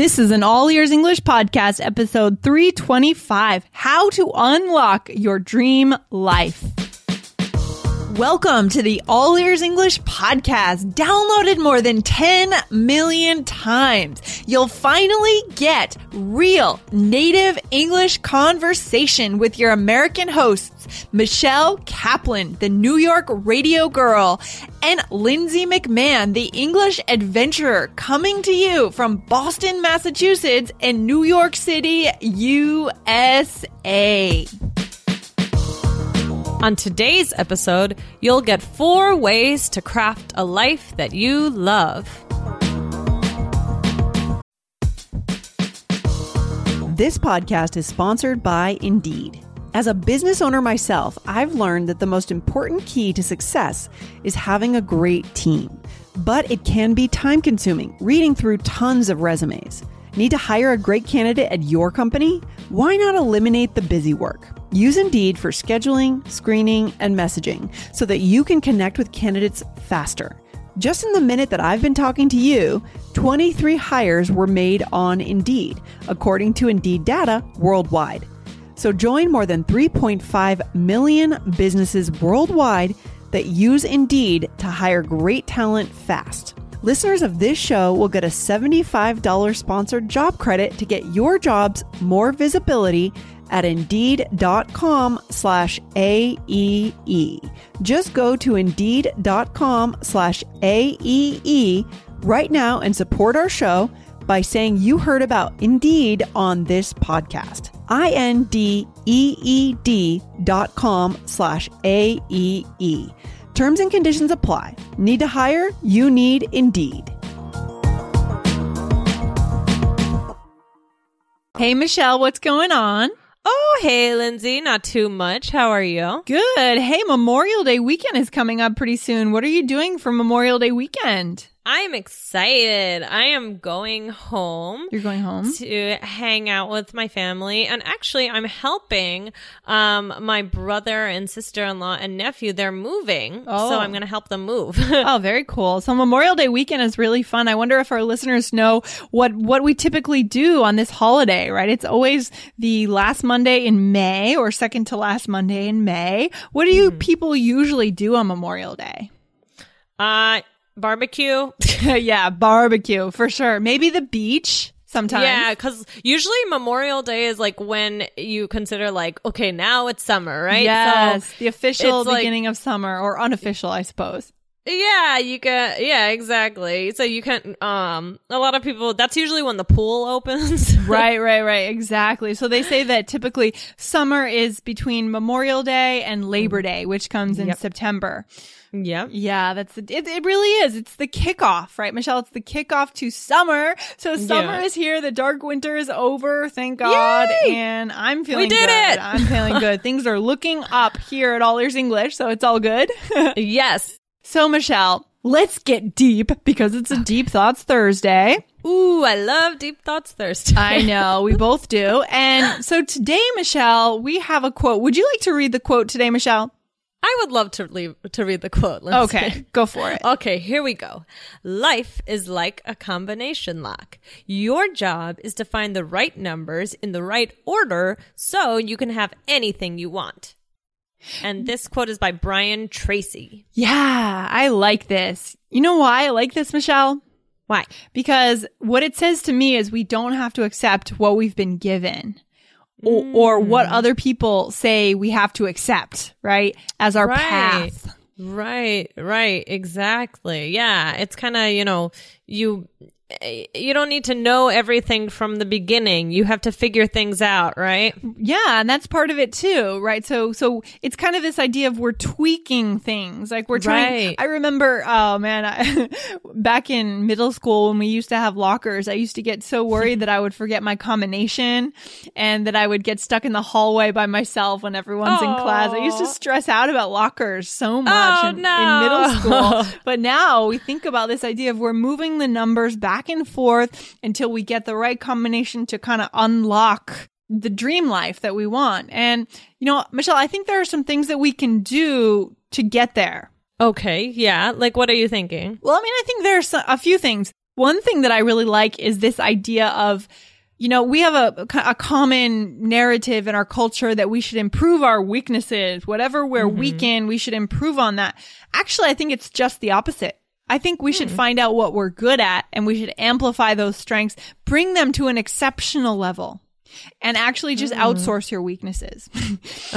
This is an All Ears English podcast, episode 325, How to Unlock Your Dream Life. Welcome to the All Ears English podcast, downloaded more than 10 million times. You'll finally get real native English conversation with your American hosts, Michelle Kaplan, the New York radio girl, and Lindsay McMahon, the English adventurer, coming to you from Boston, Massachusetts, and New York City, USA. On today's episode, you'll get 4 ways to craft a life that you love. This podcast is sponsored by Indeed. As a business owner myself, I've learned that the most important key to success is having a great team. But it can be time-consuming, reading through tons of resumes. Need to hire a great candidate at your company? Why not eliminate the busy work? Use Indeed for scheduling, screening, and messaging so that you can connect with candidates faster. Just in the minute that I've been talking to you, 23 hires were made on Indeed, according to Indeed data worldwide. So join more than 3.5 million businesses worldwide that use Indeed to hire great talent fast. Listeners of this show will get a $75 sponsored job credit to get your jobs more visibility at Indeed.com/AEE. Just go to Indeed.com/AEE right now and support our show by saying you heard about Indeed on this podcast. INDEED.com/AEE. Terms and conditions apply. Need to hire? You need Indeed. Hey, Michelle, what's going on? Oh, hey, Lindsay. Not too much. How are you? Good. Hey, Memorial Day weekend is coming up pretty soon. What are you doing for Memorial Day weekend? I'm excited. I am going home. You're going home? To hang out with my family. And actually, I'm helping my brother and sister-in-law and nephew. They're moving. Oh. So I'm going to help them move. Oh, very cool. So Memorial Day weekend is really fun. I wonder if our listeners know what we typically do on this holiday, right? It's always the last Monday in May or second to last Monday in May. What do you people usually do on Memorial Day? Barbecue. Yeah, barbecue for sure. Maybe the beach sometimes. Yeah, because usually Memorial Day is like when you consider like, okay, now it's summer, right? Yes, so the official it's beginning of summer, or unofficial, I suppose. Yeah, yeah, exactly. So you can, a lot of people, that's usually when the pool opens. Right, exactly. So they say that typically summer is between Memorial Day and Labor Day, which comes in September. Yep. Yeah, it really is. It's the kickoff, right, Michelle? It's the kickoff to summer. So summer is here. The dark winter is over. Thank God. Yay! And I'm feeling good. We did it. I'm feeling good. Things are looking up here at All Ears English, so it's all good. Yes. So, Michelle, let's get deep because it's a Deep Thoughts Thursday. Ooh, I love Deep Thoughts Thursday. I know, we both do. And so today, Michelle, we have a quote. Would you like to read the quote today, Michelle? I would love to read the quote. Okay, go for it. Okay, here we go. Life is like a combination lock. Your job is to find the right numbers in the right order so you can have anything you want. And this quote is by Brian Tracy. Yeah, I like this. You know why I like this, Michelle? Why? Because what it says to me is we don't have to accept what we've been given or what other people say we have to accept, right? As our path. Right, exactly. Yeah, it's kind of, you don't need to know everything from the beginning. You have to figure things out, right? Yeah, and that's part of it too, right? So it's kind of this idea of we're tweaking things. Like we're trying. Right. I remember, back in middle school when we used to have lockers, I used to get so worried that I would forget my combination and that I would get stuck in the hallway by myself when everyone's in class. I used to stress out about lockers so much in middle school. But now we think about this idea of we're moving the numbers back and forth until we get the right combination to kind of unlock the dream life that we want. And, Michelle, I think there are some things that we can do to get there. Okay. Yeah. Like, what are you thinking? Well, I think there's a few things. One thing that I really like is this idea of, we have a common narrative in our culture that we should improve our weaknesses. Whatever we're weak in, we should improve on that. Actually, I think it's just the opposite. I think we should find out what we're good at, and we should amplify those strengths, bring them to an exceptional level, and actually just outsource your weaknesses. No,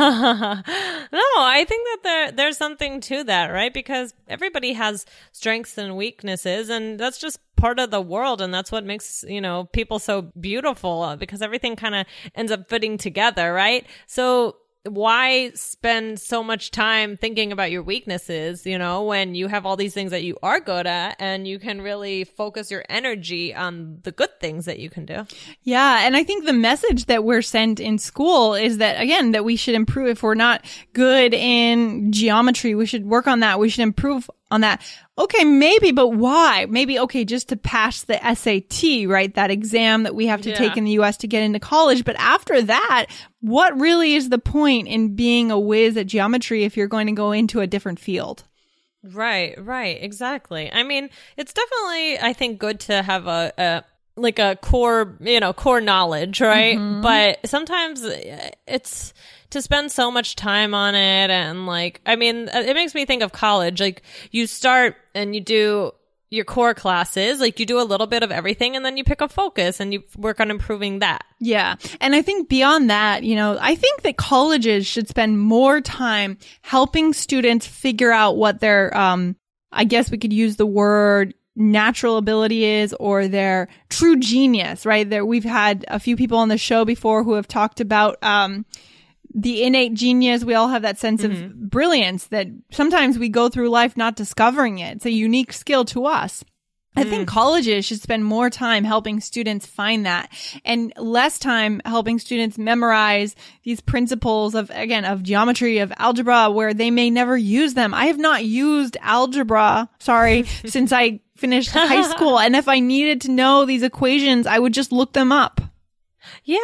I think that there's something to that, right? Because everybody has strengths and weaknesses, and that's just part of the world, and that's what makes, people so beautiful, because everything kind of ends up fitting together, right? So why spend so much time thinking about your weaknesses, when you have all these things that you are good at, and you can really focus your energy on the good things that you can do? Yeah. And I think the message that we're sent in school is that, again, that we should improve. If we're not good in geometry, we should work on that. We should improve on that. Okay, maybe, but why? Maybe, okay, just to pass the SAT, right? That exam that we have to take in the US to get into college. But after that, what really is the point in being a whiz at geometry if you're going to go into a different field? Right, exactly. I mean, it's definitely, I think, good to have a core, core knowledge, right? But sometimes it's to spend so much time on it, and it makes me think of college. Like, you start and you do your core classes, like you do a little bit of everything, and then you pick a focus and you work on improving that. Yeah. And I think beyond that, I think that colleges should spend more time helping students figure out what their, I guess we could use the word natural ability is, or their true genius, right? We've had a few people on the show before who have talked about, the innate genius. We all have that sense of brilliance that sometimes we go through life not discovering it. It's a unique skill to us. I think colleges should spend more time helping students find that, and less time helping students memorize these principles of geometry, of algebra, where they may never use them. I have not used algebra, since I finished high school. And if I needed to know these equations, I would just look them up. Yeah,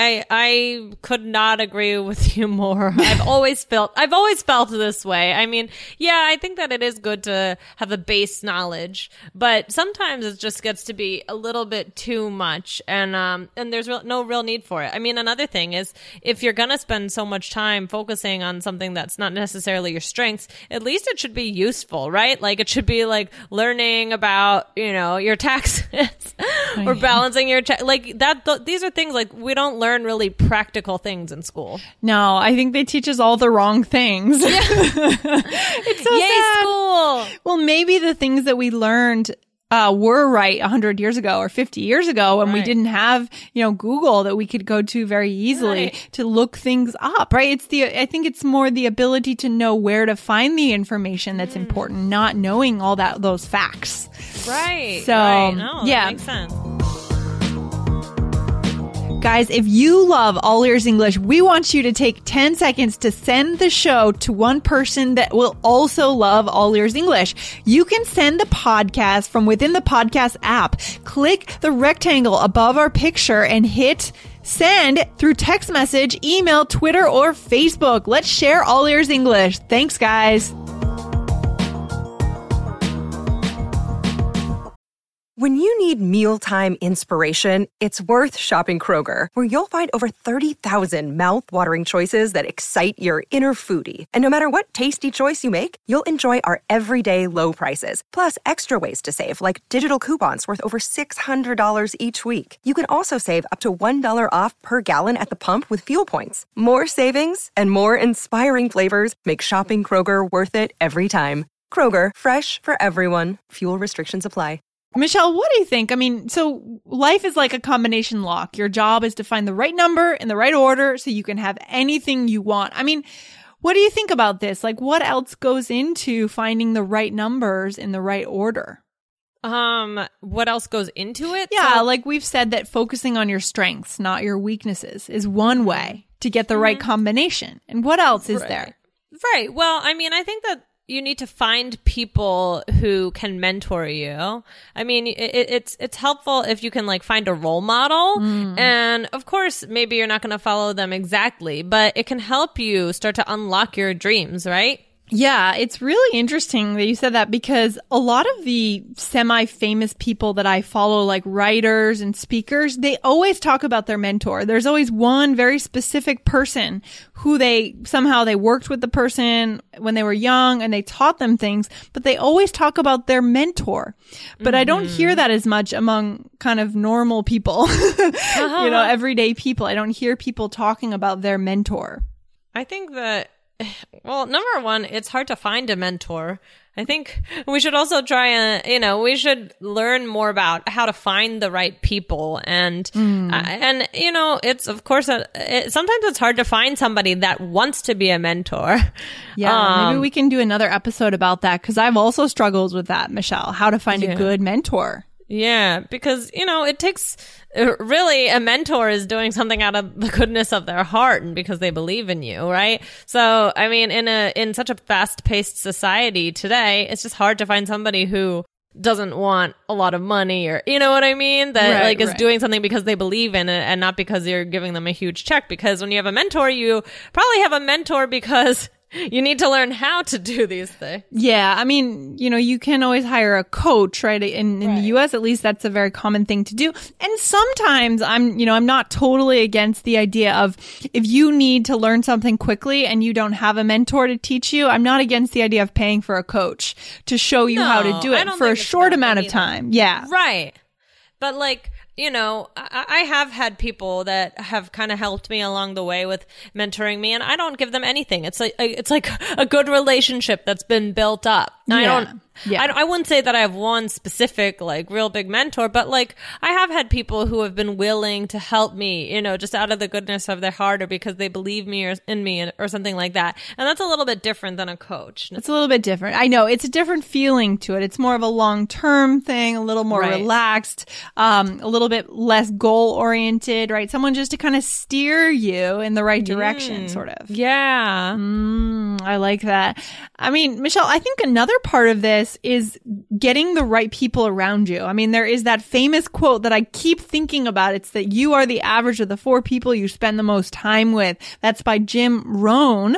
I could not agree with you more. I've always felt this way. I mean, yeah, I think that it is good to have a base knowledge, but sometimes it just gets to be a little bit too much, and there's no real need for it. I mean, another thing is, if you're gonna spend so much time focusing on something that's not necessarily your strengths, at least it should be useful, right? Like, it should be like learning about, your taxes or balancing your like that. These are things like we don't learn really practical things in school. No, I think they teach us all the wrong things. Yeah. It's so sad. School. Well, maybe the things that we learned were right 100 years ago or 50 years ago, when we didn't have, Google that we could go to very easily to look things up, right? I think it's more the ability to know where to find the information that's important, not knowing all those facts. Right. So, No, yeah. that makes sense. Guys, if you love All Ears English, we want you to take 10 seconds to send the show to one person that will also love All Ears English. You can send the podcast from within the podcast app. Click the rectangle above our picture and hit send through text message, email, Twitter, or Facebook. Let's share All Ears English. Thanks, guys. When you need mealtime inspiration, it's worth shopping Kroger, where you'll find over 30,000 mouth-watering choices that excite your inner foodie. And no matter what tasty choice you make, you'll enjoy our everyday low prices, plus extra ways to save, like digital coupons worth over $600 each week. You can also save up to $1 off per gallon at the pump with fuel points. More savings and more inspiring flavors make shopping Kroger worth it every time. Kroger, fresh for everyone. Fuel restrictions apply. Michelle, what do you think? I mean, so life is like a combination lock. Your job is to find the right number in the right order so you can have anything you want. I mean, what do you think about this? Like, what else goes into finding the right numbers in the right order? What else goes into it? Yeah, like we've said that focusing on your strengths, not your weaknesses, is one way to get the right combination. And what else is there? Right. Well, I mean, I think that you need to find people who can mentor you. I mean, it's helpful if you can like find a role model. And of course, maybe you're not going to follow them exactly, but it can help you start to unlock your dreams, right? Yeah, it's really interesting that you said that because a lot of the semi-famous people that I follow, like writers and speakers, they always talk about their mentor. There's always one very specific person who they worked with the person when they were young and they taught them things, but they always talk about their mentor. But I don't hear that as much among kind of normal people, everyday people. I don't hear people talking about their mentor. I think that, well, number one, it's hard to find a mentor. I think we should also try and, we should learn more about how to find the right people. And it's, of course, sometimes it's hard to find somebody that wants to be a mentor. Yeah, maybe we can do another episode about that because I've also struggled with that, Michelle, how to find a good mentor. Yeah, because, it takes really a mentor is doing something out of the goodness of their heart and because they believe in you, right? So, I mean, in such a fast-paced society today, it's just hard to find somebody who doesn't want a lot of money or, you know what I mean? That is doing something because they believe in it and not because you're giving them a huge check. Because when you have a mentor, you probably have a mentor because you need to learn how to do these things. Yeah. I mean, you can always hire a coach, right? In the US, at least that's a very common thing to do. And sometimes I'm not totally against the idea of if you need to learn something quickly and you don't have a mentor to teach you, I'm not against the idea of paying for a coach to show you how to do it for a short amount of time. Yeah. Right. But I have had people that have kind of helped me along the way with mentoring me, and I don't give them anything. It's like a good relationship that's been built up. I wouldn't say that I have one specific, real big mentor, but, I have had people who have been willing to help me, just out of the goodness of their heart or because they believe in me or something like that. And that's a little bit different than a coach. It's a little bit different. I know. It's a different feeling to it. It's more of a long-term thing, a little more relaxed, a little bit less goal-oriented, right? Someone just to kind of steer you in the right direction, sort of. Yeah. I like that. I mean, Michelle, I think another part of this is getting the right people around you. I mean, there is that famous quote that I keep thinking about. It's that you are the average of the 4 people you spend the most time with. That's by Jim Rohn.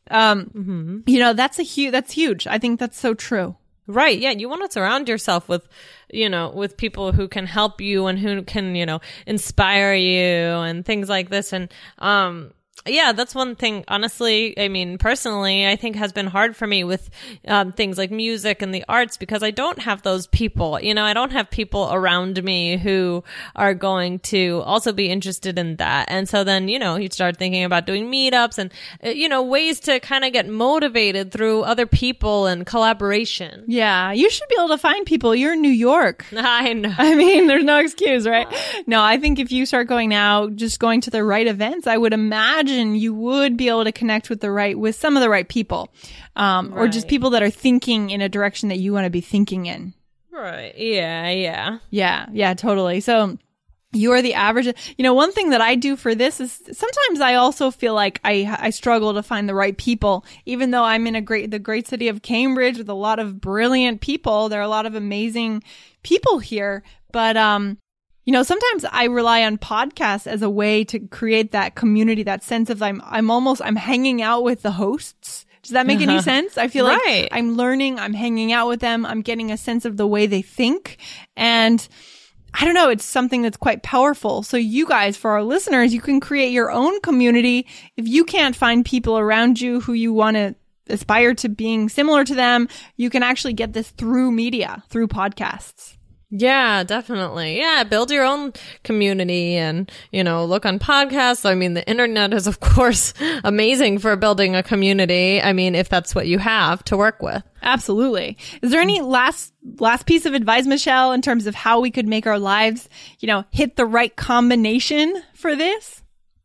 That's huge. I think that's so true. Right. Yeah. You want to surround yourself with people who can help you and who can, inspire you and things like this. And, yeah, that's one thing, honestly, I mean, personally, I think has been hard for me with things like music and the arts because I don't have those people. I don't have people around me who are going to also be interested in that. And so then, you start thinking about doing meetups and, ways to kind of get motivated through other people and collaboration. Yeah, you should be able to find people. You're in New York. I know. I mean, there's no excuse, right? No, I think if you start going now, just going to the right events, I would imagine you would be able to connect with some of the right people, or just people that are thinking in a direction that you want to be thinking in. Right. Yeah. Yeah, totally. So you are the average. One thing that I do for this is sometimes I also feel like I struggle to find the right people, even though I'm in the great city of Cambridge with a lot of brilliant people. There are a lot of amazing people here, but, sometimes I rely on podcasts as a way to create that community, that sense of I'm hanging out with the hosts. Does that make any sense? I feel like I'm learning, I'm hanging out with them, I'm getting a sense of the way they think. And I don't know, it's something that's quite powerful. So you guys, for our listeners, you can create your own community. If you can't find people around you who you want to aspire to being similar to them, you can actually get this through media, through podcasts. Yeah, definitely. Yeah, build your own community and, look on podcasts. I mean, the internet is, of course, amazing for building a community. I mean, if that's what you have to work with. Absolutely. Is there any last piece of advice, Michelle, in terms of how we could make our lives, hit the right combination for this?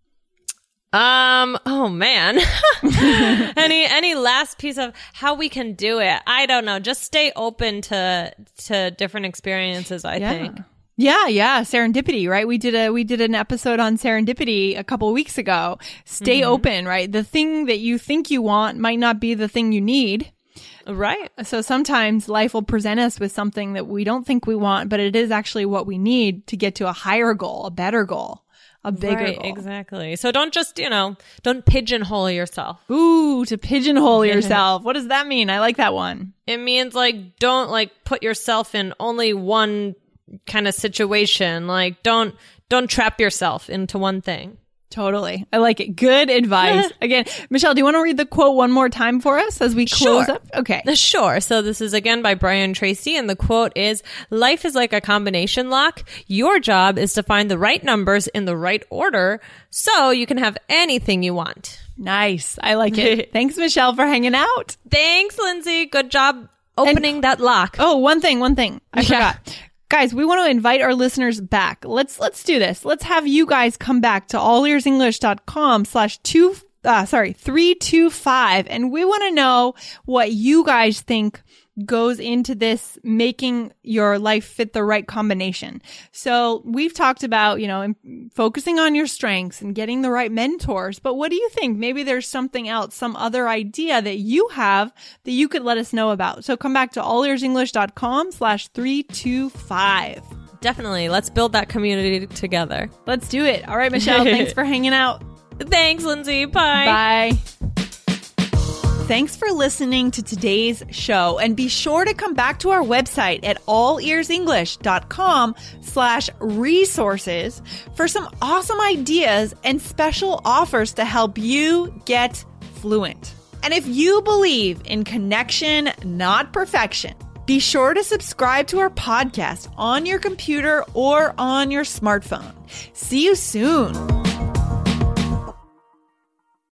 Oh man. Any last piece of how we can do it? I don't know. Just stay open to different experiences, I think. Yeah. Serendipity, right? We did an episode on serendipity a couple of weeks ago. Stay open, right? The thing that you think you want might not be the thing you need. Right. So sometimes life will present us with something that we don't think we want, but it is actually what we need to get to a higher goal, a better goal. a bigger Right, goal. exactly. So don't just, don't pigeonhole yourself. Ooh, to pigeonhole yourself. What does that mean? I like that one. It means like don't like put yourself in only one kind of situation. Like don't trap yourself into one thing. Totally. I like it. Good advice. Again, Michelle, do you want to read the quote one more time for us as we close Sure. up? Okay. Sure. So this is again by Brian Tracy, and the quote is, "Life is like a combination lock. Your job is to find the right numbers in the right order so you can have anything you want." Nice. I like it. Thanks, Michelle, for hanging out. Thanks, Lindsay. Good job opening that lock. Oh, one thing. I forgot. Guys, we want to invite our listeners back. Let's do this. Let's have you guys come back to allearsenglish.com/325. And we want to know what you guys think goes into this making your life fit the right combination. So we've talked about, focusing on your strengths and getting the right mentors. But what do you think? Maybe there's something else, some other idea that you have that you could let us know about. So come back to allearsenglish.com/325. Definitely. Let's build that community together. Let's do it. All right, Michelle, thanks for hanging out. Thanks, Lindsay. Bye. Bye. Thanks for listening to today's show, and be sure to come back to our website at allearsenglish.com/resources for some awesome ideas and special offers to help you get fluent. And if you believe in connection, not perfection, be sure to subscribe to our podcast on your computer or on your smartphone. See you soon.